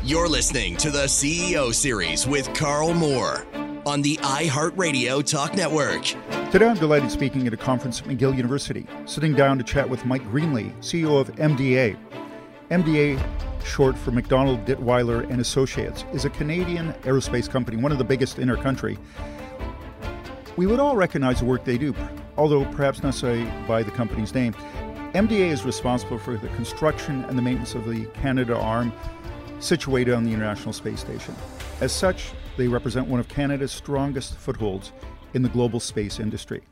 You're listening to the CEO Series with Carl Moore on the iHeartRadio Talk Network. Today I'm delighted speaking at a conference at McGill University, sitting down to chat with Mike Greenley, CEO of MDA. MDA, short for McDonald, Dittweiler and Associates, is a Canadian aerospace company, one of the biggest in our country. We would all recognize the work they do, although perhaps not necessarily by the company's name. MDA is responsible for the construction and the maintenance of the Canadarm, situated on the International Space Station. As such, they represent one of Canada's strongest footholds in the global space industry.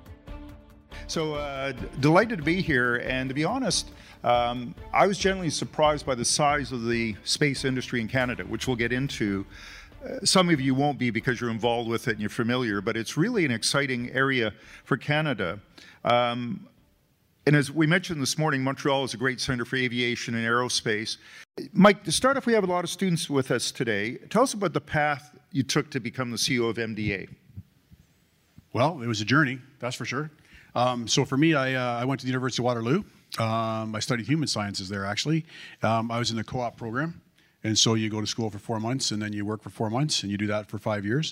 So delighted to be here, and to be honest, I was generally surprised by the size of the space industry in Canada, which we'll get into. Some of you won't be because you're involved with it and you're familiar, but it's really an exciting area for Canada. And as we mentioned this morning, Montreal is a great center for aviation and aerospace. Mike, to start off, we have a lot of students with us today. Tell us about the path you took to become the CEO of MDA. Well, it was a journey, that's for sure. So for me, I went to the University of Waterloo. I studied human sciences there, actually. I was in the co-op program. And so you go to school for 4 months, and then you work for 4 months, and you do that for 5 years.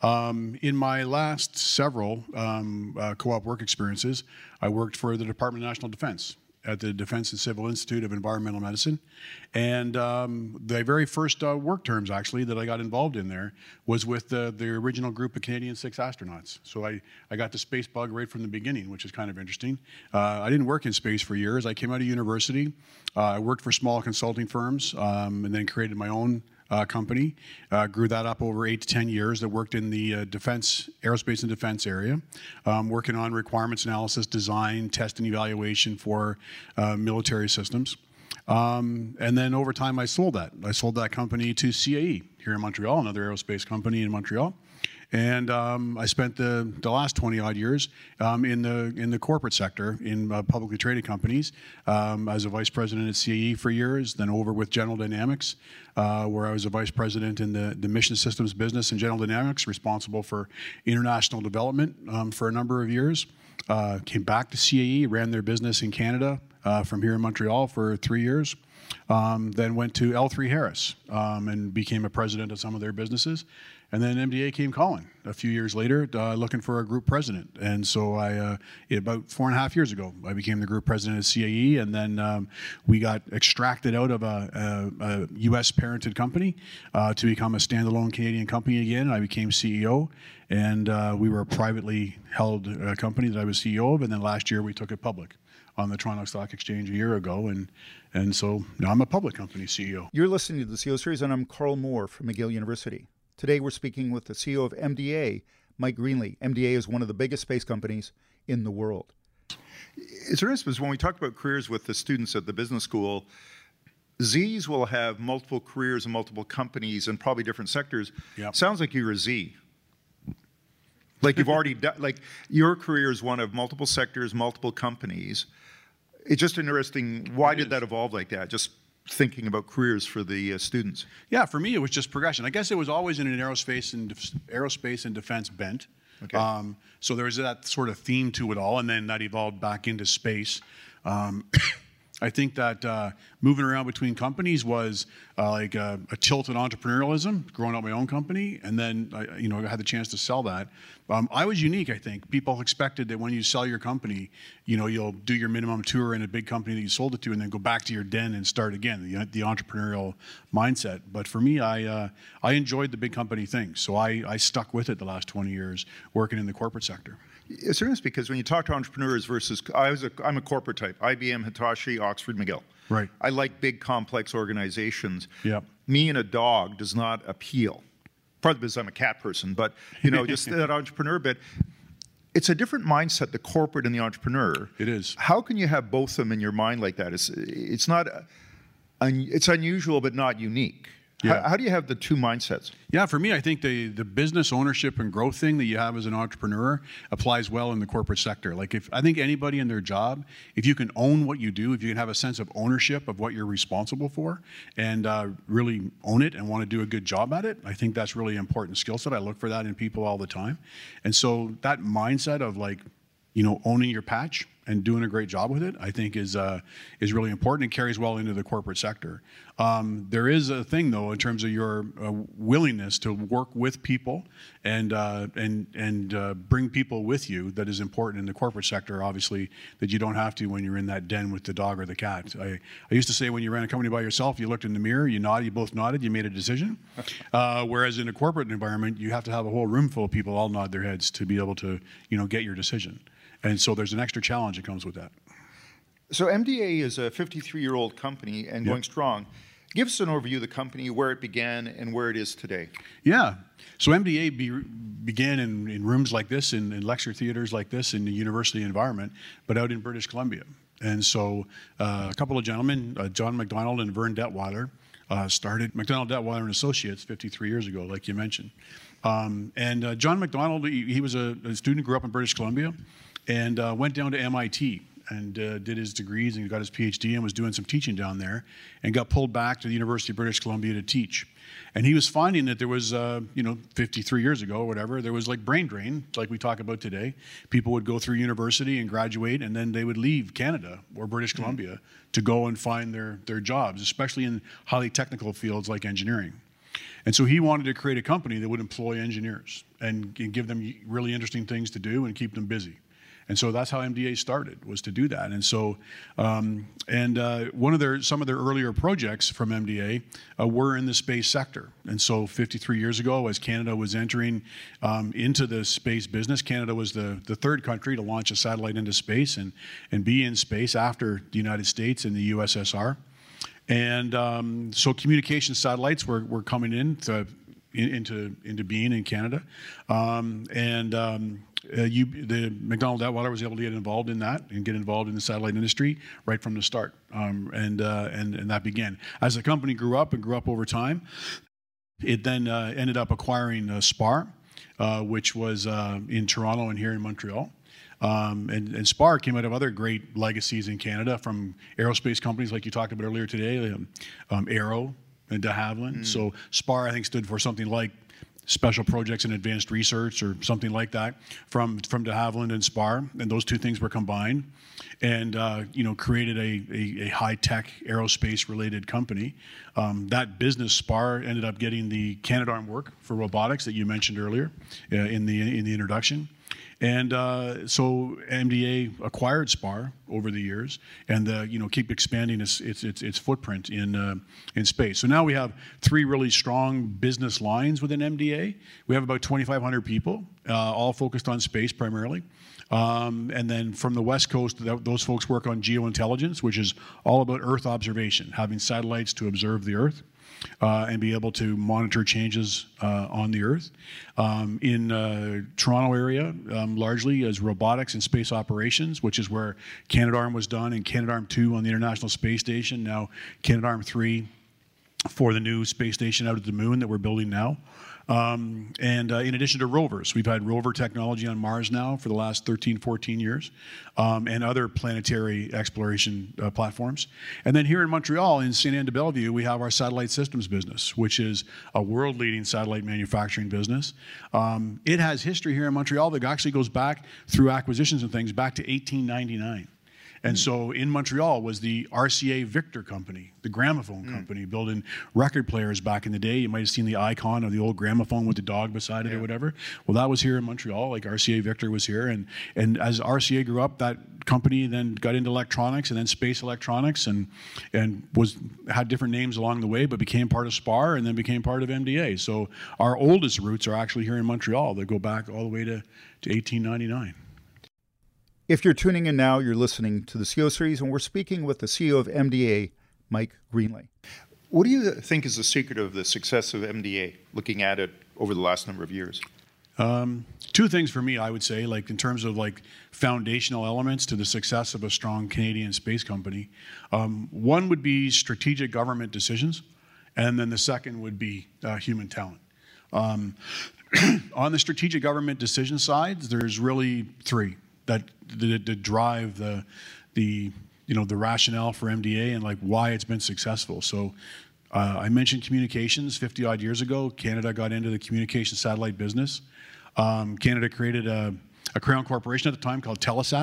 In my last several co-op work experiences, I worked for the Department of National Defense at the Defense and Civil Institute of Environmental Medicine. And the very first work terms, actually, that I got involved in there was with the original group of Canadian 6 astronauts. So I got the space bug right from the beginning, which is kind of interesting. I didn't work in space for years. I came out of university. I worked for small consulting firms and then created my own company. Grew that up over 8 to 10 years. That worked in the defense, aerospace and defense area, working on requirements analysis, design, test and evaluation for military systems. And then over time I sold that. I sold that company to CAE here in Montreal, another aerospace company in Montreal. And I spent the last 20 odd years in the corporate sector in publicly traded companies as a vice president at CAE for years, then over with General Dynamics, where I was a vice president in the mission systems business in General Dynamics, responsible for international development for a number of years. Came back to CAE, ran their business in Canada from here in Montreal for 3 years. Then went to L3 Harris and became a president of some of their businesses. And then MDA came calling a few years later, looking for a group president. And so about 4.5 years ago, I became the group president of CAE, and then we got extracted out of a U.S. parented company to become a standalone Canadian company again. I became CEO, and we were a privately held company that I was CEO of, and then last year we took it public on the Toronto Stock Exchange a year ago, and so now I'm a public company CEO. You're listening to the CEO Series, and I'm Carl Moore from McGill University. Today we're speaking with the CEO of MDA, Mike Greenley. MDA is one of the biggest space companies in the world. It's interesting because when we talk about careers with the students at the business school, Zs will have multiple careers and multiple companies and probably different sectors. Yep. Sounds like you're a Z. Like you've already done, like your career is one of multiple sectors, multiple companies. It's just interesting. Why did that evolve like that? Just thinking about careers for the students. Yeah, for me it was just progression. I guess it was always in an aerospace and defense bent. Okay. So there was that sort of theme to it all, and then that evolved back into space. I think that moving around between companies was like a tilt in entrepreneurialism, growing up my own company, and then I had the chance to sell that. I was unique, I think. People expected that when you sell your company, you'll do your minimum tour in a big company that you sold it to, and then go back to your den and start again, the entrepreneurial mindset. But for me, I enjoyed the big company thing, so I stuck with it the last 20 years, working in the corporate sector. It's interesting because when you talk to entrepreneurs versus, I'm a corporate type, IBM, Hitachi, Oxford, McGill. Right. I like big, complex organizations. Yep. Me and a dog does not appeal. Probably because I'm a cat person, but just that entrepreneur bit. It's a different mindset, the corporate and the entrepreneur. It is. How can you have both of them in your mind like that? It's not, it's unusual but not unique. Yeah. How do you have the two mindsets? Yeah, for me, I think the business ownership and growth thing that you have as an entrepreneur applies well in the corporate sector. Like I think anybody in their job, if you can own what you do, if you can have a sense of ownership of what you're responsible for and really own it and want to do a good job at it, I think that's really important skill set. I look for that in people all the time. And so that mindset of owning your patch and doing a great job with it, I think is really important and carries well into the corporate sector. There is a thing though in terms of your willingness to work with people and bring people with you that is important in the corporate sector. Obviously, that you don't have to when you're in that den with the dog or the cat. I used to say when you ran a company by yourself, you looked in the mirror, you nodded, you both nodded, you made a decision. Whereas in a corporate environment, you have to have a whole room full of people all nod their heads to be able to get your decision. And so there's an extra challenge that comes with that. So MDA is a 53-year-old company and going strong. Give us an overview of the company, where it began and where it is today. Yeah. So MDA began in rooms like this, in lecture theaters like this, in the university environment, but out in British Columbia. And so a couple of gentlemen, John McDonald and Vern Detweiler, started McDonald, Detweiler and Associates 53 years ago, like you mentioned. And John McDonald, he was a student, grew up in British Columbia, and went down to MIT and did his degrees and got his PhD and was doing some teaching down there, and got pulled back to the University of British Columbia to teach. And he was finding that there was, 53 years ago or whatever, there was like brain drain, like we talk about today. People would go through university and graduate, and then they would leave Canada or British Columbia to go and find their jobs, especially in highly technical fields like engineering. And so he wanted to create a company that would employ engineers and give them really interesting things to do and keep them busy. And so that's how MDA started, was to do that. And so, some of their earlier projects from MDA were in the space sector. And so 53 years ago, as Canada was entering into the space business, Canada was the third country to launch a satellite into space and be in space after the United States and the USSR. And so communication satellites were coming into being in Canada. The McDonald Detweiler was able to get involved in that and get involved in the satellite industry right from the start, and that began. As the company grew up over time, it then ended up acquiring SPAR, which was in Toronto and here in Montreal. And SPAR came out of other great legacies in Canada from aerospace companies like you talked about earlier today, Aero and de Havilland. So SPAR, I think, stood for something like Special Projects and Advanced Research or something like that from de Havilland and SPAR, and those two things were combined and created a high-tech aerospace-related company. That business, SPAR, ended up getting the Canadarm work for robotics that you mentioned earlier in the introduction. And so MDA acquired SPAR over the years, and keep expanding its footprint in space. So now we have three really strong business lines within MDA. We have about 2,500 people, all focused on space primarily. And then from the West Coast, those folks work on geointelligence, which is all about Earth observation, having satellites to observe the Earth. And be able to monitor changes on the Earth. In Toronto area, largely as robotics and space operations, which is where Canadarm was done, and Canadarm2 on the International Space Station, now Canadarm3 for the new space station out at the moon that we're building now. In addition to rovers, we've had rover technology on Mars now for the last 13, 14 years, and other planetary exploration platforms. And then here in Montreal, in Saint-Anne-de-Bellevue, we have our satellite systems business, which is a world-leading satellite manufacturing business. It has history here in Montreal that actually goes back through acquisitions and things back to 1899. And so in Montreal was the RCA Victor company, the gramophone company, building record players back in the day. You might have seen the icon of the old gramophone with the dog beside it or whatever. Well, that was here in Montreal, like RCA Victor was here. And as RCA grew up, that company then got into electronics and then space electronics and had different names along the way, but became part of SPAR and then became part of MDA. So our oldest roots are actually here in Montreal. They go back all the way to 1899. If you're tuning in now, you're listening to the CEO Series, and we're speaking with the CEO of MDA, Mike Greenley. What do you think is the secret of the success of MDA, looking at it over the last number of years? Two things for me, I would say, like in terms of like foundational elements to the success of a strong Canadian space company. One would be strategic government decisions, and then the second would be human talent. On the strategic government decision side, there's really three that drive the rationale for MDA and like why it's been successful. So I mentioned communications. 50 odd years ago, Canada got into the communication satellite business. Canada created a crown corporation at the time called Telesat,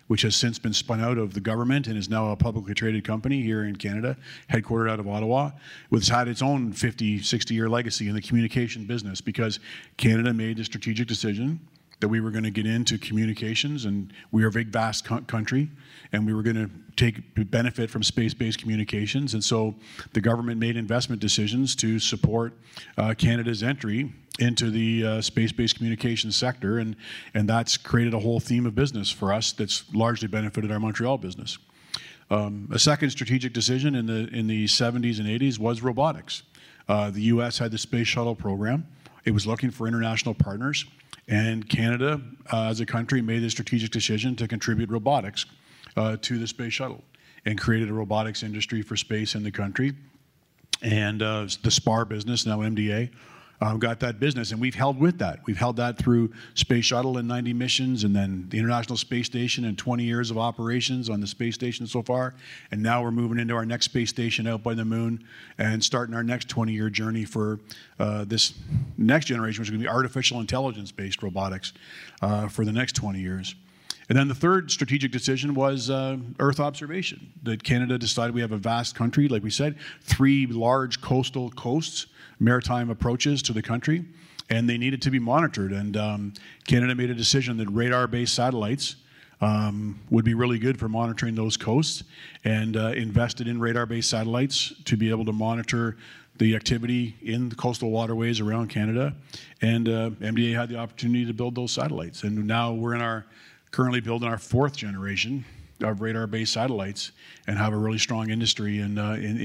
which has since been spun out of the government and is now a publicly traded company here in Canada, headquartered out of Ottawa, which has had its own 50, 60-year legacy in the communication business, because Canada made the strategic decision that we were going to get into communications, and we are a big, vast country, and we were going to benefit from space-based communications. And so the government made investment decisions to support Canada's entry into the space-based communications sector, and that's created a whole theme of business for us that's largely benefited our Montreal business. A second strategic decision in the 70s and 80s was robotics. The U.S. had the Space Shuttle program. It was looking for international partners. And Canada, as a country, made the strategic decision to contribute robotics to the Space Shuttle, and created a robotics industry for space in the country. And the SPAR business, now MDA, got that business, and we've held with that. We've held that through Space Shuttle and 90 missions, and then the International Space Station and 20 years of operations on the space station so far. And now we're moving into our next space station out by the moon and starting our next 20-year journey for this next generation, which is going to be artificial intelligence-based robotics for the next 20 years. And then the third strategic decision was Earth observation. That Canada decided we have a vast country, like we said, 3 large coastal coasts, maritime approaches to the country, and they needed to be monitored. And Canada made a decision that radar-based satellites would be really good for monitoring those coasts, and invested in radar-based satellites to be able to monitor the activity in the coastal waterways around Canada. And MDA had the opportunity to build those satellites. And now we're currently building our 4th generation of radar-based satellites, and have a really strong industry in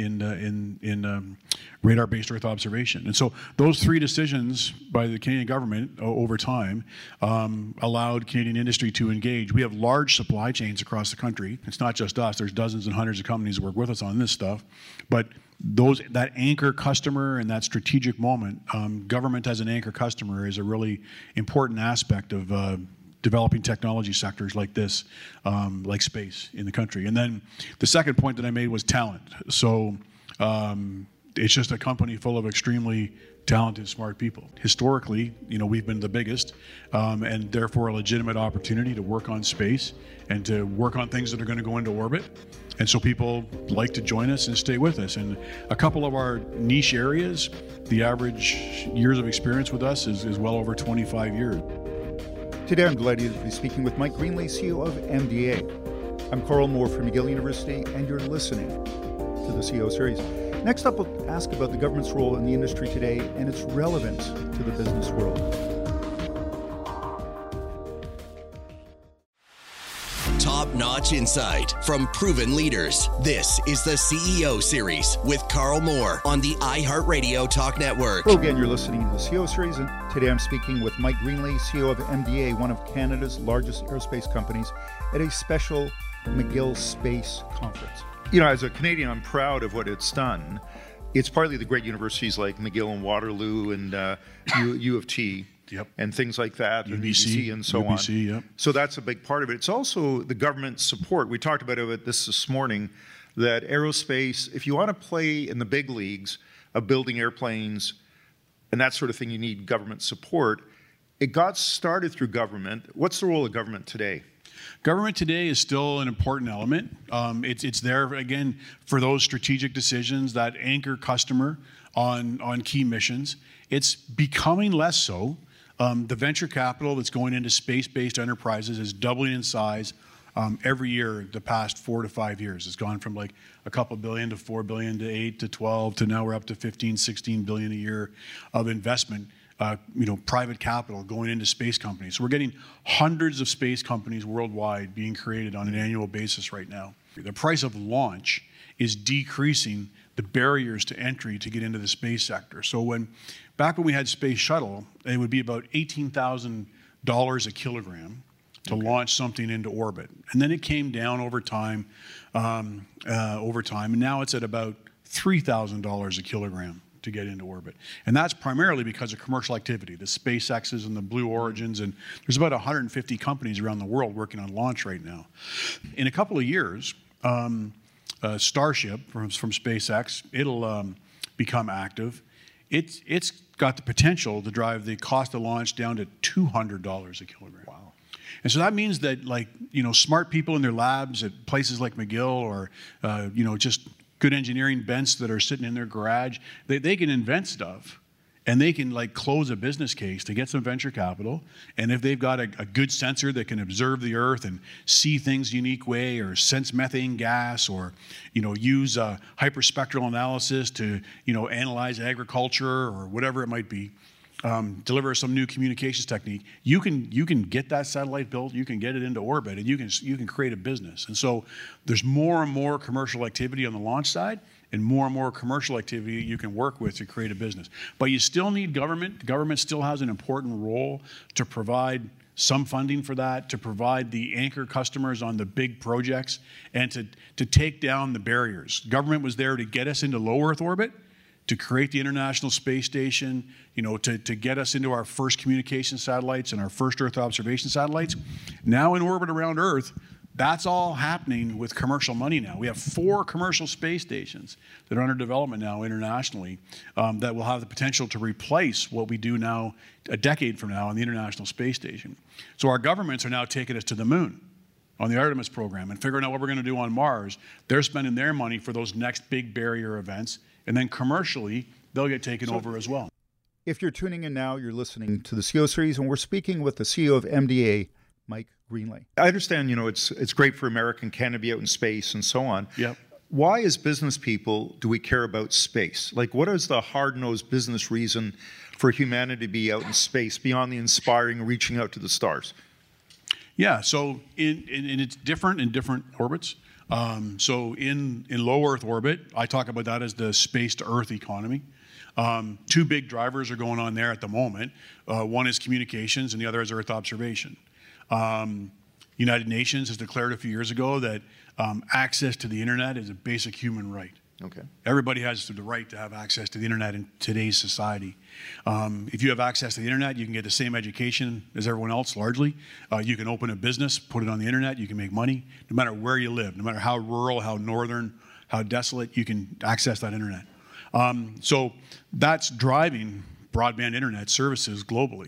radar-based Earth observation. And so those 3 decisions by the Canadian government over time allowed Canadian industry to engage. We have large supply chains across the country. It's not just us. There's dozens and hundreds of companies that work with us on this stuff. But that anchor customer and that strategic moment, government as an anchor customer, is a really important aspect of developing technology sectors like this, like space in the country. And then the second point that I made was talent. So it's just a company full of extremely talented, smart people. Historically, we've been the biggest, and therefore a legitimate opportunity to work on space and to work on things that are going to go into orbit. And so people like to join us and stay with us. And a couple of our niche areas, the average years of experience with us is well over 25 years. Today I'm delighted to be speaking with Mike Greenley, CEO of MDA. I'm Carl Moore from McGill University, and you're listening to the CEO Series. Next up, we'll ask about the government's role in the industry today and its relevance to the business world. Top-notch insight from proven leaders. This is the CEO Series with Carl Moore on the iHeartRadio Talk Network. Hello again, you're listening to the CEO Series, and today I'm speaking with Mike Greenley, CEO of MDA, one of Canada's largest aerospace companies, at a special McGill Space Conference. As a Canadian, I'm proud of what it's done. It's partly the great universities like McGill and Waterloo and U of T. Yep. And things like that, and UBC and so on. Yep. So that's a big part of it. It's also the government support. We talked about it this morning, that aerospace, if you want to play in the big leagues of building airplanes and that sort of thing, you need government support. It got started through government. What's the role of government today? Government today is still an important element. It's there, again, for those strategic decisions, that anchor customer on key missions. It's becoming less so. The venture capital that's going into space-based enterprises is doubling in size every year the past 4 to 5 years. It's gone from like a couple billion to 4 billion to 8 to 12 to now we're up to 15, 16 billion a year of investment, private capital going into space companies. So we're getting hundreds of space companies worldwide being created on an annual basis right now. The price of launch is decreasing the barriers to entry to get into the space sector. So back when we had Space Shuttle, it would be about $18,000 a kilogram to launch something into orbit. And then it came down over time, and now it's at about $3,000 a kilogram to get into orbit. And that's primarily because of commercial activity, the SpaceX's and the Blue Origins, and there's about 150 companies around the world working on launch right now. In a couple of years, Starship from SpaceX, it'll become active. It's got the potential to drive the cost of launch down to $200 a kilogram. Wow. And so that means that, like, smart people in their labs at places like McGill or, just good engineering bents that are sitting in their garage, they can invent stuff. And they can, like, close a business case to get some venture capital. And if they've got a good sensor that can observe the earth and see things a unique way, or sense methane gas, or, use hyperspectral analysis to, analyze agriculture or whatever it might be, deliver some new communications technique, you can get that satellite built, you can get it into orbit, and you can create a business. And so there's more and more commercial activity on the launch side, and more commercial activity you can work with to create a business. But you still need government. The government still has an important role to provide some funding for that, to provide the anchor customers on the big projects, and to take down the barriers. Government was there to get us into low Earth orbit, to create the International Space Station, to get us into our first communication satellites and our first Earth observation satellites. Now in orbit around Earth, that's all happening with commercial money now. We have 4 commercial space stations that are under development now internationally that will have the potential to replace what we do now a decade from now on the International Space Station. So our governments are now taking us to the moon on the Artemis program and figuring out what we're going to do on Mars. They're spending their money for those next big barrier events, and then commercially, they'll get taken over as well. If you're tuning in now, you're listening to the CEO series, and we're speaking with the CEO of MDA, Mike Greenley. I understand, it's great for America and Canada to be out in space and so on. Yep. Why, as business people, do we care about space? Like, what is the hard-nosed business reason for humanity to be out in space beyond the inspiring reaching out to the stars? Yeah, so it's different in different orbits. So in low Earth orbit, I talk about that as the space to Earth economy. 2 big drivers are going on there at the moment. One is communications and the other is Earth observation. United Nations has declared a few years ago that access to the internet is a basic human right. Okay. Everybody has the right to have access to the internet in today's society. If you have access to the internet, you can get the same education as everyone else, largely. You can open a business, put it on the internet, you can make money, no matter where you live, no matter how rural, how northern, how desolate, you can access that internet. So that's driving broadband internet services globally.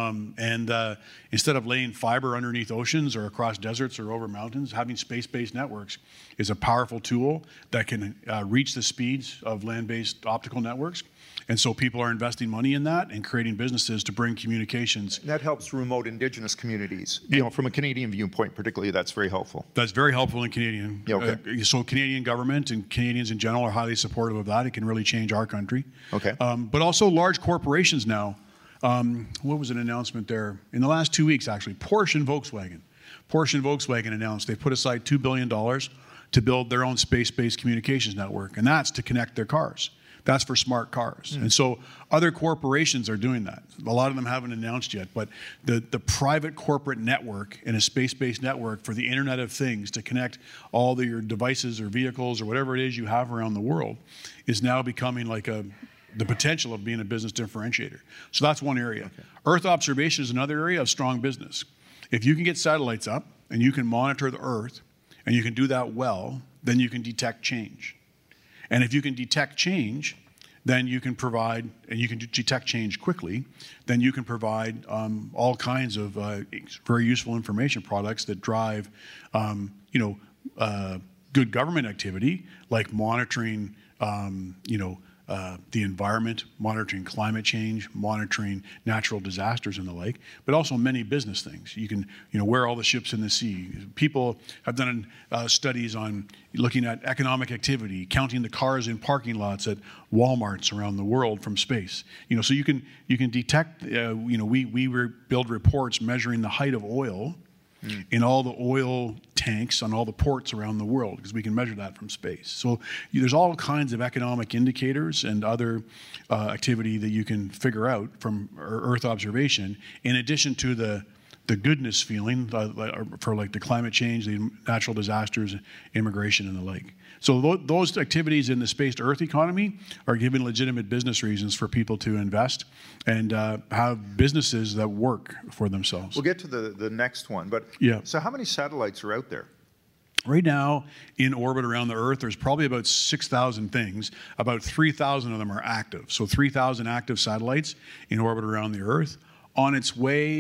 Instead of laying fiber underneath oceans or across deserts or over mountains, having space-based networks is a powerful tool that can reach the speeds of land-based optical networks. And so people are investing money in that and creating businesses to bring communications. And that helps remote Indigenous communities. From a Canadian viewpoint, particularly, that's very helpful. That's very helpful in Canadian. Yeah, okay. So Canadian government and Canadians in general are highly supportive of that. It can really change our country. Okay. But also large corporations now. What was an announcement there? In the last 2 weeks, actually, Porsche and Volkswagen. Porsche and Volkswagen announced they put aside $2 billion to build their own space-based communications network, and that's to connect their cars. That's for smart cars. And so other corporations are doing that. A lot of them haven't announced yet, but the private corporate network and a space-based network for the Internet of Things to connect all your devices or vehicles or whatever it is you have around the world is now becoming like the potential of being a business differentiator. So that's one area. Okay. Earth observation is another area of strong business. If you can get satellites up and you can monitor the Earth and you can do that well, then you can detect change. And if you can detect change, then you can provide, and you can detect change quickly, then you can provide all kinds of very useful information products that drive, good government activity, like monitoring, the environment, monitoring climate change, monitoring natural disasters and the like, but also many business things. You can, where all the ships in the sea. People have done studies on looking at economic activity, counting the cars in parking lots at Walmarts around the world from space. So you can detect. We build reports measuring the height of oil in all the oil tanks on all the ports around the world, because we can measure that from space. So there's all kinds of economic indicators and other activity that you can figure out from Earth observation, in addition to the goodness feeling for like the climate change, the natural disasters, immigration, and the like. So those activities in the space to Earth economy are giving legitimate business reasons for people to invest and have businesses that work for themselves. We'll get to the next one, but yeah. So how many satellites are out there? Right now, in orbit around the Earth, there's probably about 6,000 things. About 3,000 of them are active. So 3,000 active satellites in orbit around the Earth. On its way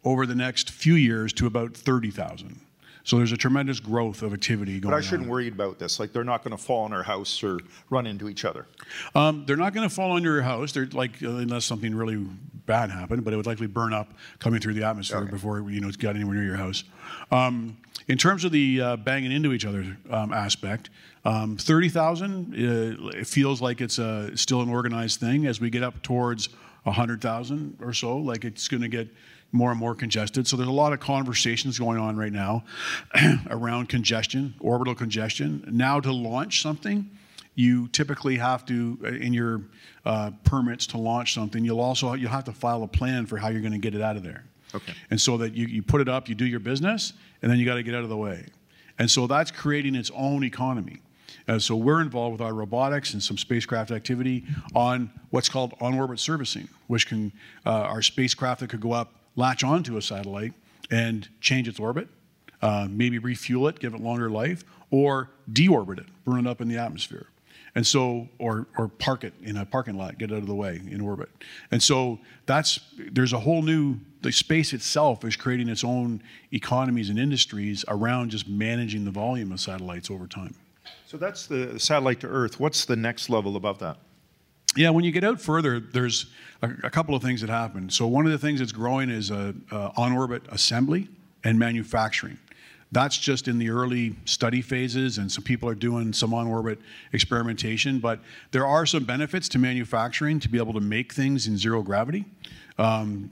over the next few years to about 30,000. So there's a tremendous growth of activity going on. But I shouldn't worry about this. Like, they're not going to fall on our house or run into each other. They're not going to fall on your house. They're like, unless something really bad happened, but it would likely burn up coming through the atmosphere before it's got anywhere near your house. In terms of the banging into each other aspect, 30,000, it feels like it's still an organized thing. As we get up towards 100,000 or so, like it's going to get more and more congested. So there's a lot of conversations going on right now around congestion, orbital congestion. Now to launch something, you typically have to, in your permits to launch something, you'll have to file a plan for how you're going to get it out of there. Okay. And so that you put it up, you do your business, and then you got to get out of the way. And so that's creating its own economy. So we're involved with our robotics and some spacecraft activity on what's called on-orbit servicing, which can, our spacecraft that could go up, latch onto a satellite and change its orbit, maybe refuel it, give it longer life, or deorbit it, burn it up in the atmosphere. And so, or park it in a parking lot, get it out of the way in orbit. And so there's a whole new, the space itself is creating its own economies and industries around just managing the volume of satellites over time. So that's the satellite to Earth. What's the next level above that? Yeah, when you get out further, there's a couple of things that happen. So one of the things that's growing is on-orbit assembly and manufacturing. That's just in the early study phases, and some people are doing some on-orbit experimentation. But there are some benefits to manufacturing to be able to make things in zero gravity. I'm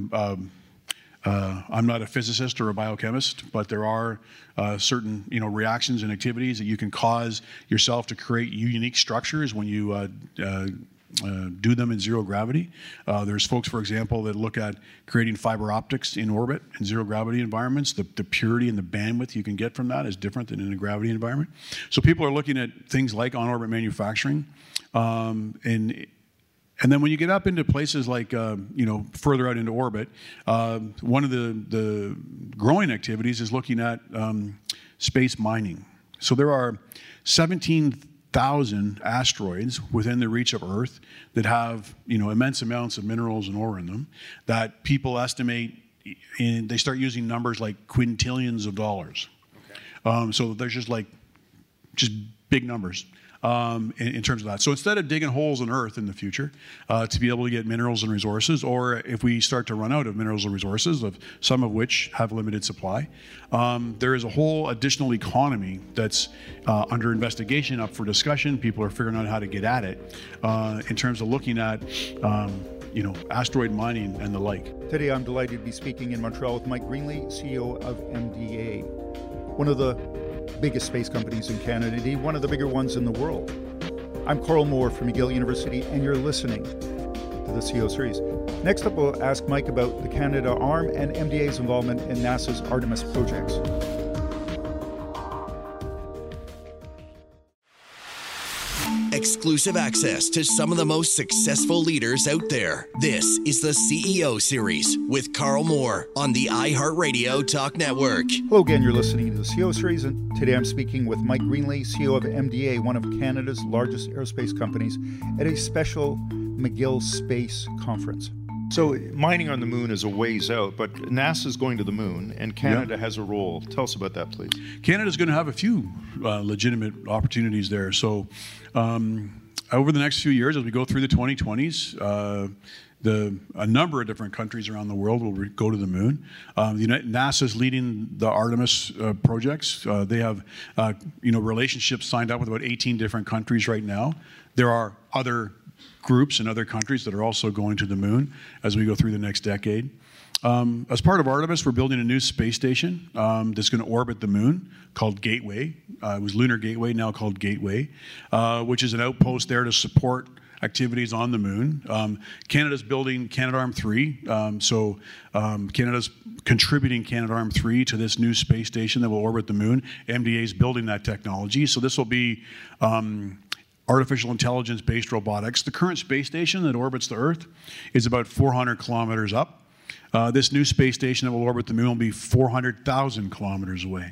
not a physicist or a biochemist, but there are certain reactions and activities that you can cause yourself to create unique structures when you do them in zero gravity. There's folks, for example, that look at creating fiber optics in orbit in zero gravity environments. The purity and the bandwidth you can get from that is different than in a gravity environment. So people are looking at things like on-orbit manufacturing. And then when you get up into places like, further out into orbit, one of the growing activities is looking at space mining. So there are 17,000 asteroids within the reach of Earth that have, immense amounts of minerals and ore in them that people estimate, they start using numbers like quintillions of dollars. Okay. So there's just big numbers. In terms of that. So instead of digging holes in Earth in the future to be able to get minerals and resources, or if we start to run out of minerals and resources, of some of which have limited supply, there is a whole additional economy that's under investigation, up for discussion. People are figuring out how to get at it in terms of looking at asteroid mining and the like. Today I'm delighted to be speaking in Montreal with Mike Greenley, CEO of MDA, one of the biggest space companies in Canada, indeed one of the bigger ones in the world. I'm Carl Moore from McGill University, and you're listening to the CEO series. Next up, we'll ask Mike about the Canadarm and MDA's involvement in NASA's Artemis projects. Exclusive access to some of the most successful leaders out there. This is the CEO Series with Carl Moore on the iHeartRadio Talk Network. Hello again, you're listening to the CEO Series, and today I'm speaking with Mike Greenley, CEO of MDA, one of Canada's largest aerospace companies, at a special McGill Space Conference. So mining on the moon is a ways out, but NASA's going to the moon, and Canada has a role. Tell us about that, please. Canada's going to have a few legitimate opportunities there. So over the next few years, as we go through the 2020s, a number of different countries around the world will go to the moon. NASA's leading the Artemis projects. They have relationships signed up with about 18 different countries right now. There are other groups in other countries that are also going to the moon as we go through the next decade. As part of Artemis, we're building a new space station that's going to orbit the moon called Gateway. It was Lunar Gateway, now called Gateway, which is an outpost there to support activities on the moon. Canada's building Canadarm3, so Canada's contributing Canadarm3 to this new space station that will orbit the moon. MDA is building that technology, so this will be artificial intelligence-based robotics. The current space station that orbits the Earth is about 400 kilometers up. This new space station that will orbit the moon will be 400,000 kilometers away.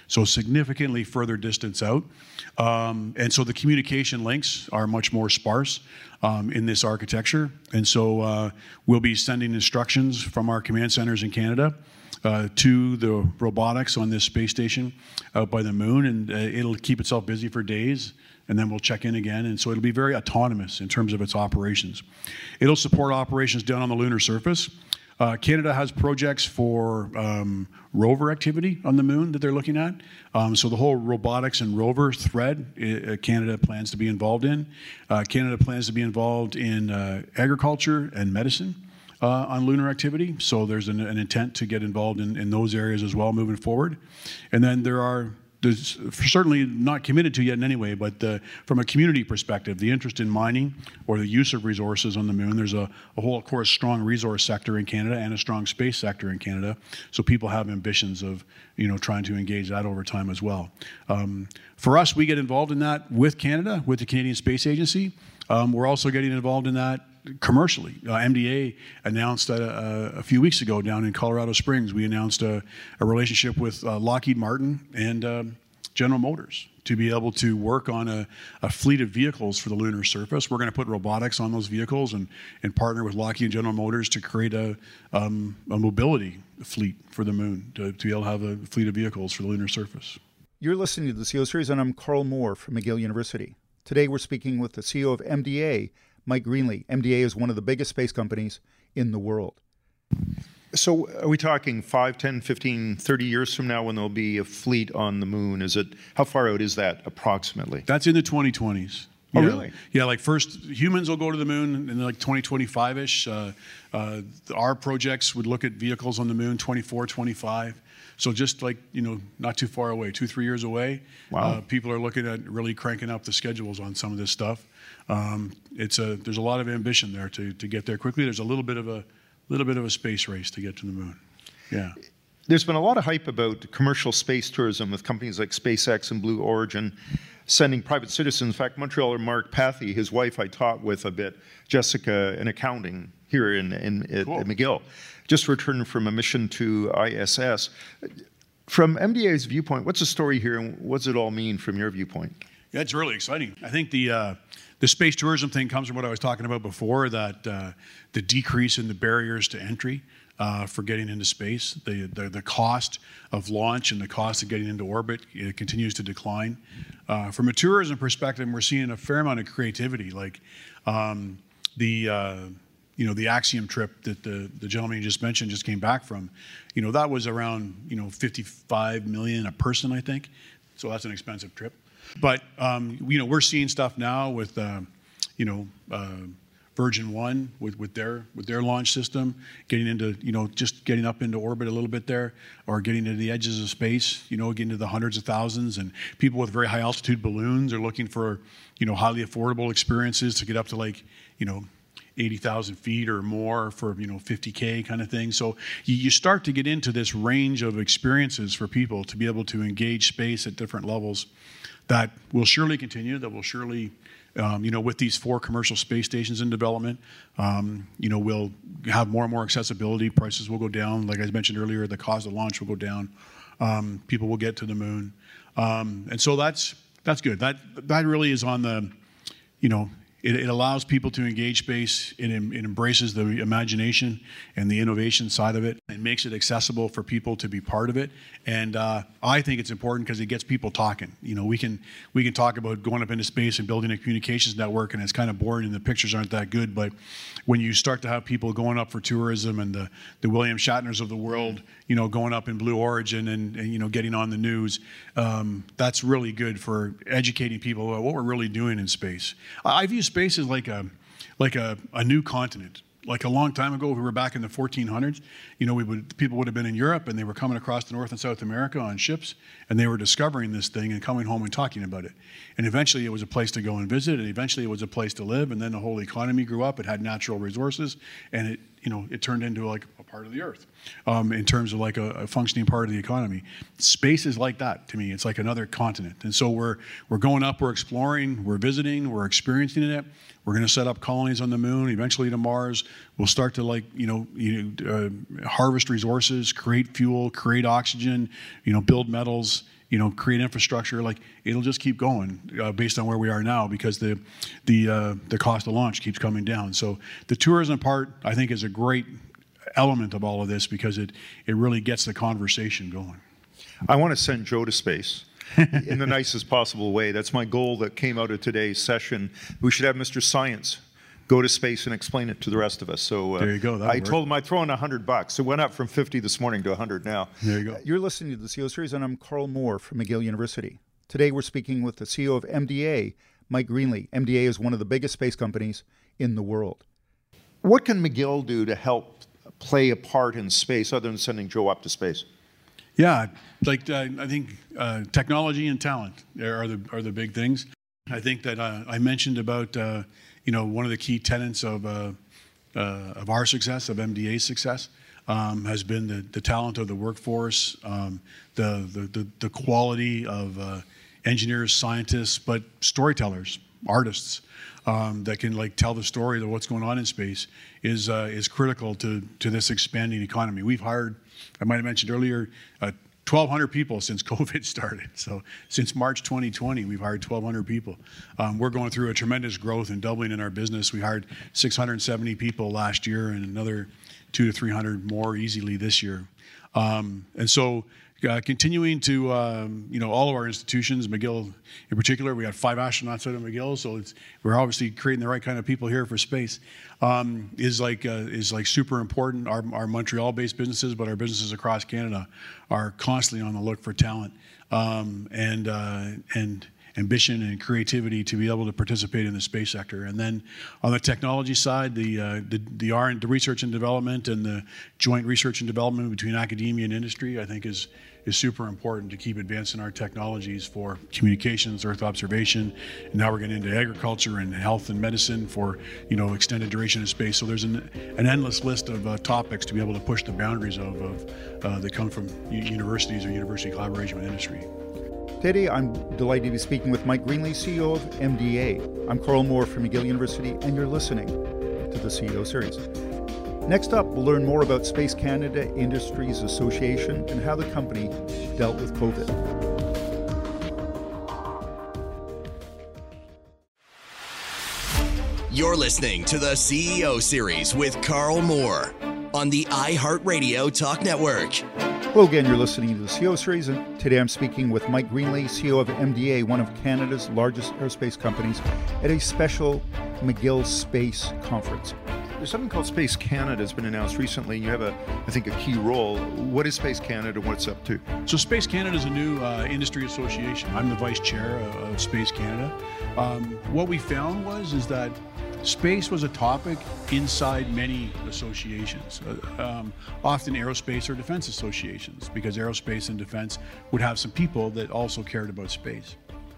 so significantly further distance out. And so the communication links are much more sparse in this architecture. And so we'll be sending instructions from our command centers in Canada to the robotics on this space station out by the moon, and it'll keep itself busy for days, and then we'll check in again. And so it'll be very autonomous in terms of its operations. It'll support operations down on the lunar surface. Canada has projects for rover activity on the moon that they're looking at. So the whole robotics and rover thread, Canada plans to be involved in. Canada plans to be involved in agriculture and medicine on lunar activity. So there's an intent to get involved in those areas as well moving forward. And then there's certainly not committed to yet in any way, but from a community perspective, the interest in mining or the use of resources on the moon, there's a whole, of course, strong resource sector in Canada and a strong space sector in Canada. So people have ambitions of, trying to engage that over time as well. For us, we get involved in that with Canada, with the Canadian Space Agency. We're also getting involved in that commercially. MDA announced a few weeks ago down in Colorado Springs, we announced a relationship with Lockheed Martin and General Motors to be able to work on a fleet of vehicles for the lunar surface. We're going to put robotics on those vehicles and partner with Lockheed and General Motors to create a mobility fleet for the moon, to be able to have a fleet of vehicles for the lunar surface. You're listening to the CEO Series, and I'm Carl Moore from McGill University. Today we're speaking with the CEO of MDA, Mike Greenley. MDA is one of the biggest space companies in the world. So are we talking 5, 10, 15, 30 years from now when there'll be a fleet on the moon? How far out is that approximately? That's in the 2020s. Oh, really? Yeah, like first humans will go to the moon in like 2025-ish. Our projects would look at vehicles on the moon 24, 25. So just like, not too far away, 2-3 years away. Wow. People are looking at really cranking up the schedules on some of this stuff. There's a lot of ambition there to get there quickly. There's a little bit of a space race to get to the moon. Yeah. There's been a lot of hype about commercial space tourism with companies like SpaceX and Blue Origin sending private citizens. In fact, Montrealer Mark Pathy, his wife I taught with a bit, Jessica, in accounting here at McGill, just returned from a mission to ISS. From MDA's viewpoint, what's the story here and what does it all mean from your viewpoint? Yeah, it's really exciting. I think the space tourism thing comes from what I was talking about before, that the decrease in the barriers to entry for getting into space, the cost of launch and the cost of getting into orbit, it continues to decline. From a tourism perspective, we're seeing a fair amount of creativity, like the Axiom trip that the gentleman you just mentioned just came back from. That was around $55 million a person, I think. So that's an expensive trip. But we're seeing stuff now with Virgin One with their launch system, getting into just getting up into orbit a little bit there, or getting to the edges of space, getting to the hundreds of thousands, and people with very high altitude balloons are looking for highly affordable experiences to get up to 80,000 feet or more for $50K kind of thing. So you start to get into this range of experiences for people to be able to engage space at different levels. That will surely continue. That will surely, with these 4 commercial space stations in development, we'll have more and more accessibility. Prices will go down. Like I mentioned earlier, the cost of launch will go down. People will get to the moon, and so that's good. That really is on the, It allows people to engage space. It embraces the imagination and the innovation side of it. It makes it accessible for people to be part of it. And I think it's important because it gets people talking. We can talk about going up into space and building a communications network, and it's kind of boring and the pictures aren't that good. But when you start to have people going up for tourism, and the William Shatners of the world, going up in Blue Origin and getting on the news, that's really good for educating people about what we're really doing in space. I view space is like a new continent. Like a long time ago, we were back in the 1400s. People would have been in Europe, and they were coming across to North and South America on ships, and they were discovering this thing and coming home and talking about it. And eventually, it was a place to go and visit, and eventually, it was a place to live. And then the whole economy grew up. It had natural resources, and it turned into like a part of the earth in terms of like a functioning part of the economy. Space is like that to me. It's like another continent. And so we're going up, we're exploring, we're visiting, we're experiencing it. We're going to set up colonies on the moon, eventually to Mars. We'll start to harvest resources, create fuel, create oxygen, build metals, create infrastructure, like it'll just keep going based on where we are now, because the cost of launch keeps coming down. So the tourism part, I think, is a great element of all of this, because it really gets the conversation going. I want to send Joe to space in the nicest possible way. That's my goal that came out of today's session. We should have Mr. Science go to space and explain it to the rest of us. So there you go. I told him I'd throw in $100. It went up from 50 this morning to 100 now. There you go. You're listening to the CEO Series, and I'm Carl Moore from McGill University. Today we're speaking with the CEO of MDA, Mike Greenlee. MDA is one of the biggest space companies in the world. What can McGill do to help play a part in space other than sending Joe up to space? Yeah, I think technology and talent are the big things. I think that I mentioned about one of the key tenets of our success, of MDA's success, has been the talent of the workforce, the quality of engineers, scientists, but storytellers, artists that can tell the story of what's going on in space is critical to this expanding economy. We've hired, I might have mentioned earlier, 1,200 people since COVID started. So since March 2020, we've hired 1,200 people. We're going through a tremendous growth and doubling in our business. We hired 670 people last year and another 200 to 300 more easily this year. And so continuing to, all of our institutions, McGill in particular, we got 5 astronauts out of McGill, so we're obviously creating the right kind of people here for space, is super important. Our Montreal-based businesses, but our businesses across Canada are constantly on the look for talent and ambition and creativity to be able to participate in the space sector. And then on the technology side, the research and development and the joint research and development between academia and industry, I think is super important to keep advancing our technologies for communications, Earth observation, and now we're getting into agriculture and health and medicine for extended duration in space. So there's an endless list of topics to be able to push the boundaries of that come from universities or university collaboration with industry. Today, I'm delighted to be speaking with Mike Greenlee, CEO of MDA. I'm Carl Moore from McGill University, and you're listening to the CEO Series. Next up, we'll learn more about Space Canada Industries Association and how the company dealt with COVID. You're listening to the CEO Series with Carl Moore on the iHeartRadio Talk Network. Hello again, you're listening to the CEO Series, and today I'm speaking with Mike Greenlee, CEO of MDA, one of Canada's largest aerospace companies, at a special McGill Space Conference. There's something called Space Canada has been announced recently, and you have, I think, a key role. What is Space Canada and what's it up to? So Space Canada is a new industry association. I'm the vice chair of Space Canada. What we found is that space was a topic inside many associations, often aerospace or defense associations, because aerospace and defense would have some people that also cared about space.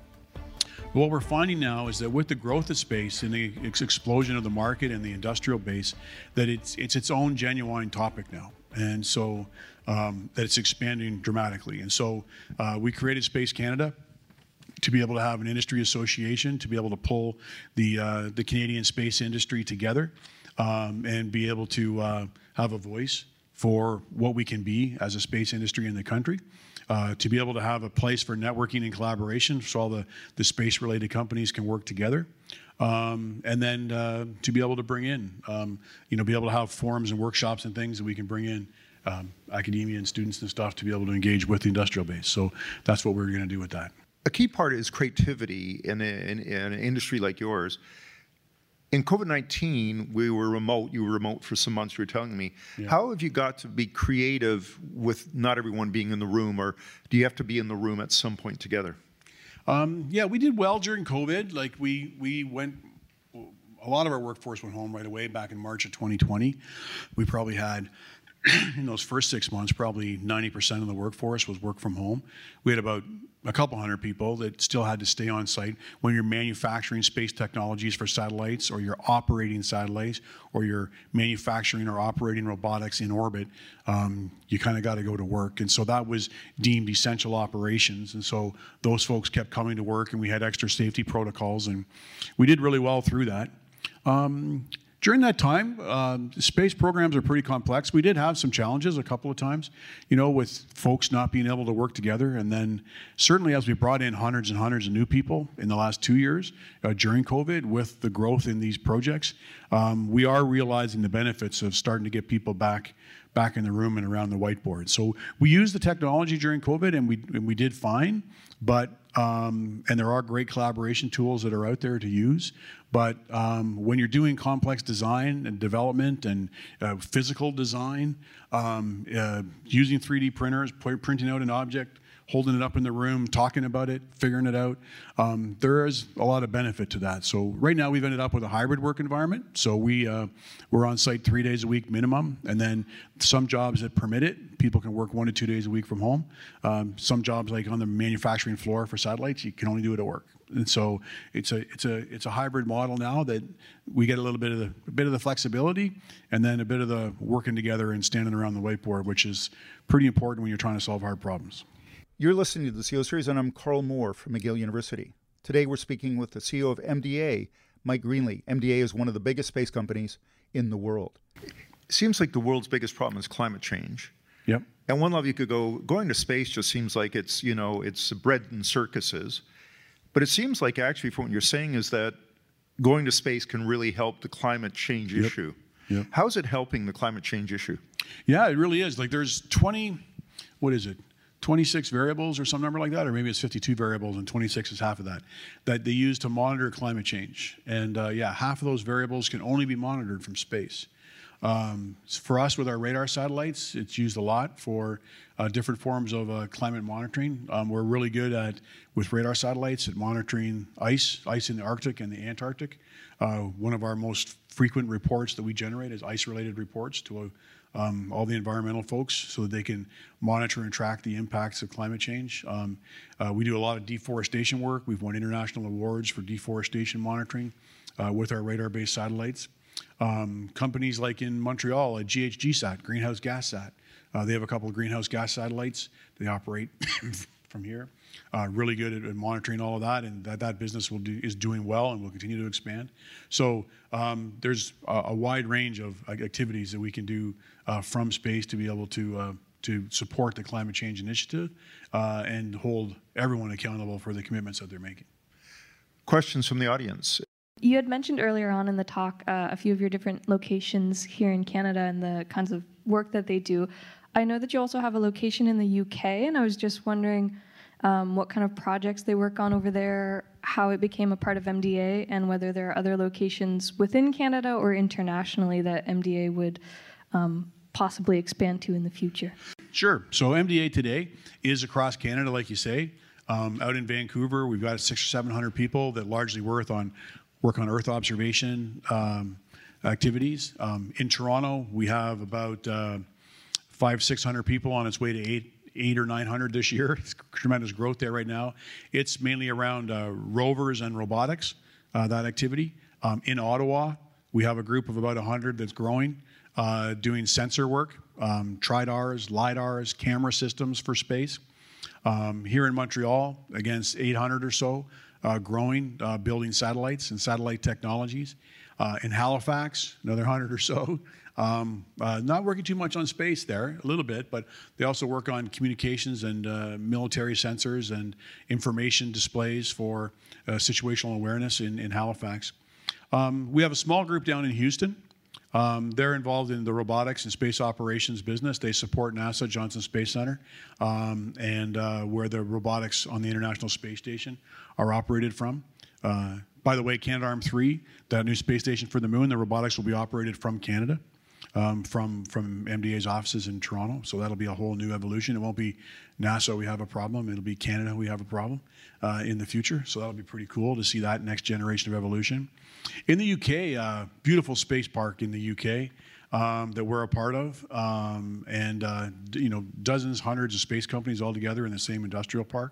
But what we're finding now is that with the growth of space and the explosion of the market and the industrial base, that it's its own genuine topic now. And so that it's expanding dramatically. And so we created Space Canada to be able to have an industry association, to be able to pull the Canadian space industry together and be able to have a voice for what we can be as a space industry in the country, to be able to have a place for networking and collaboration so all the space-related companies can work together, and then to be able to bring in, be able to have forums and workshops and things that we can bring in academia and students and stuff to be able to engage with the industrial base. So that's what we're going to do with that. A key part is creativity in an industry like yours. In COVID-19, we were remote. You were remote for some months, you were telling me. Yeah. How have you got to be creative with not everyone being in the room, or do you have to be in the room at some point together? Yeah, we did well during COVID. We went, a lot of our workforce went home right away back in March of 2020. We probably had, in those first 6 months, probably 90% of the workforce was work from home. We had about a couple hundred people that still had to stay on site. When you're manufacturing space technologies for satellites, or you're operating satellites, or you're manufacturing or operating robotics in orbit, you kind of got to go to work. And so that was deemed essential operations. And so those folks kept coming to work, and we had extra safety protocols, and we did really well through that. During that time, space programs are pretty complex. We did have some challenges a couple of times, with folks not being able to work together. And then certainly as we brought in hundreds and hundreds of new people in the last 2 years during COVID with the growth in these projects, we are realizing the benefits of starting to get people back in the room and around the whiteboard. So we used the technology during COVID and we did fine, but and there are great collaboration tools that are out there to use. But when you're doing complex design and development and physical design, using 3D printers, printing out an object, holding it up in the room, talking about it, figuring it out, there is a lot of benefit to that. So right now we've ended up with a hybrid work environment. So we're on site 3 days a week minimum, and then some jobs that permit it, people can work 1 to 2 days a week from home. Some jobs, like on the manufacturing floor for satellites, you can only do it at work. And so it's a hybrid model now that we get a little bit of the flexibility, and then a bit of the working together and standing around the whiteboard, which is pretty important when you're trying to solve hard problems. You're listening to the CEO Series, and I'm Carl Moore from McGill University. Today we're speaking with the CEO of MDA, Mike Greenley. MDA is one of the biggest space companies in the world. It seems like the world's biggest problem is climate change. Yep. And one level you could go, going to space just seems like it's bread and circuses. But it seems like actually from what you're saying is that going to space can really help the climate change issue. Yep. How is it helping the climate change issue? Yeah, it really is. Like there's 26 variables or some number like that, or maybe it's 52 variables and 26 is half of that they use to monitor climate change. And half of those variables can only be monitored from space. For us, with our radar satellites, it's used a lot for different forms of climate monitoring. We're really good with radar satellites at monitoring ice in the Arctic and the Antarctic. One of our most frequent reports that we generate is ice-related reports to all the environmental folks so that they can monitor and track the impacts of climate change. We do a lot of deforestation work. We've won international awards for deforestation monitoring with our radar-based satellites. Companies like in Montreal, GHGSat, Greenhouse Gas Sat, they have a couple of greenhouse gas satellites. They operate from here. Really good at monitoring all of that, and that business is doing well and will continue to expand. So there's a wide range of activities that we can do from space to be able to support the climate change initiative and hold everyone accountable for the commitments that they're making. Questions from the audience? You had mentioned earlier on in the talk a few of your different locations here in Canada and the kinds of work that they do. I know that you also have a location in the UK, and I was just wondering what kind of projects they work on over there, how it became a part of MDA, and whether there are other locations within Canada or internationally that MDA would possibly expand to in the future. Sure. So MDA today is across Canada, like you say. Out in Vancouver, we've got 600 or 700 people that largely work on Earth observation activities. In Toronto, we have about 500-600 people, on its way to 800 or 900 this year. It's tremendous growth there right now. It's mainly around rovers and robotics, that activity. In Ottawa, we have a group of about 100 that's growing, doing sensor work, TRIDARs, LIDARs, camera systems for space. Here in Montreal, against 800 or so, growing, building satellites and satellite technologies. In Halifax, another 100 or so. Not working too much on space there, a little bit, but they also work on communications and military sensors and information displays for situational awareness in Halifax. We have a small group down in Houston. They're involved in the robotics and space operations business. They support NASA Johnson Space Center, and where the robotics on the International Space Station are operated from. By the way, Canadarm3, that new space station for the moon, the robotics will be operated from Canada, from MDA's offices in Toronto. So that'll be a whole new evolution. It won't be NASA, we have a problem. It'll be Canada, we have a problem in the future. So that'll be pretty cool to see that next generation of evolution. In the UK, beautiful space park in the UK that we're a part of, and dozens, hundreds of space companies all together in the same industrial park.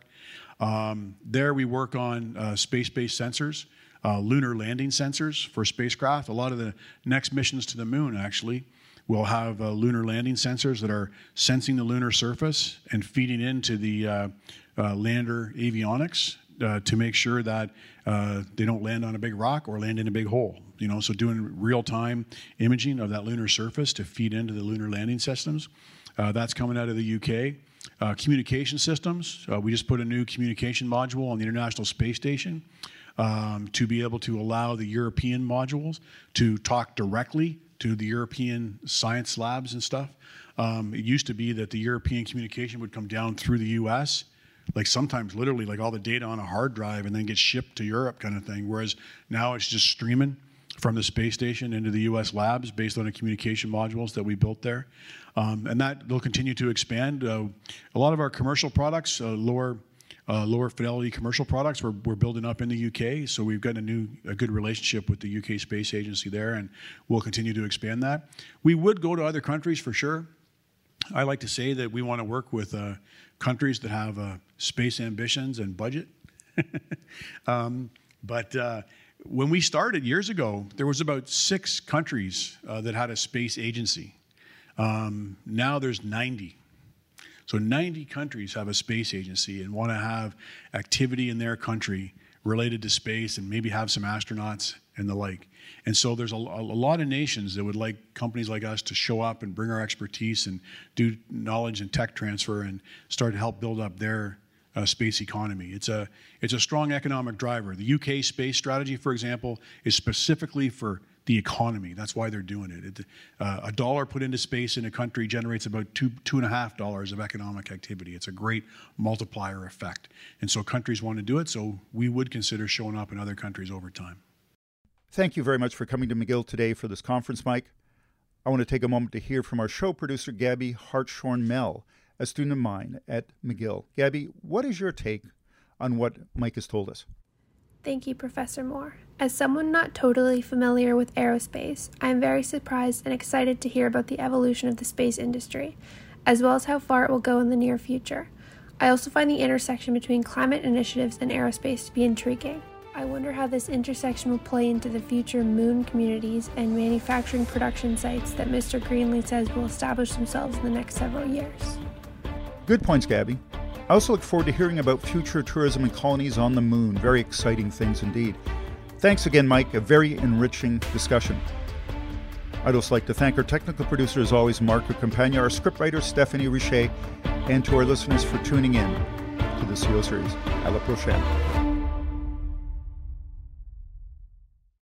There we work on space-based sensors, lunar landing sensors for spacecraft. A lot of the next missions to the moon actually will have lunar landing sensors that are sensing the lunar surface and feeding into the lander avionics to make sure that they don't land on a big rock or land in a big hole. So doing real-time imaging of that lunar surface to feed into the lunar landing systems. That's coming out of the UK. Communication systems. We just put a new communication module on the International Space Station to be able to allow the European modules to talk directly to the European science labs and stuff. It used to be that the European communication would come down through the US, like sometimes literally like all the data on a hard drive and then get shipped to Europe kind of thing, whereas now it's just streaming from the space station into the US labs based on the communication modules that we built there. And that will continue to expand. A lot of our commercial products, lower fidelity commercial products, we're building up in the UK, so we've got a good relationship with the UK Space Agency there, and we'll continue to expand that. We would go to other countries for sure. I like to say that we want to work with countries that have space ambitions and budget. But when we started years ago, there was about 6 countries that had a space agency. Now there's 90. So 90 countries have a space agency and want to have activity in their country related to space and maybe have some astronauts and the like. And so there's a lot of nations that would like companies like us to show up and bring our expertise and do knowledge and tech transfer and start to help build up their space economy. It's a strong economic driver. The UK space strategy, for example, is specifically for the economy. That's why they're doing it. A dollar put into space in a country generates about $2.50 of economic activity. It's a great multiplier effect. And so countries want to do it, so we would consider showing up in other countries over time. Thank you very much for coming to McGill today for this conference, Mike. I want to take a moment to hear from our show producer, Gabby Hartshorn-Mell, a student of mine at McGill. Gabby, what is your take on what Mike has told us? Thank you, Professor Moore. As someone not totally familiar with aerospace, I am very surprised and excited to hear about the evolution of the space industry, as well as how far it will go in the near future. I also find the intersection between climate initiatives and aerospace to be intriguing. I wonder how this intersection will play into the future moon communities and manufacturing production sites that Mr. Greenlee says will establish themselves in the next several years. Good points, Gabby. I also look forward to hearing about future tourism and colonies on the moon. Very exciting things indeed. Thanks again, Mike. A very enriching discussion. I'd also like to thank our technical producer, as always, Marco Campagna, our scriptwriter, Stephanie Richer, and to our listeners for tuning in to the CO series. À la prochaine.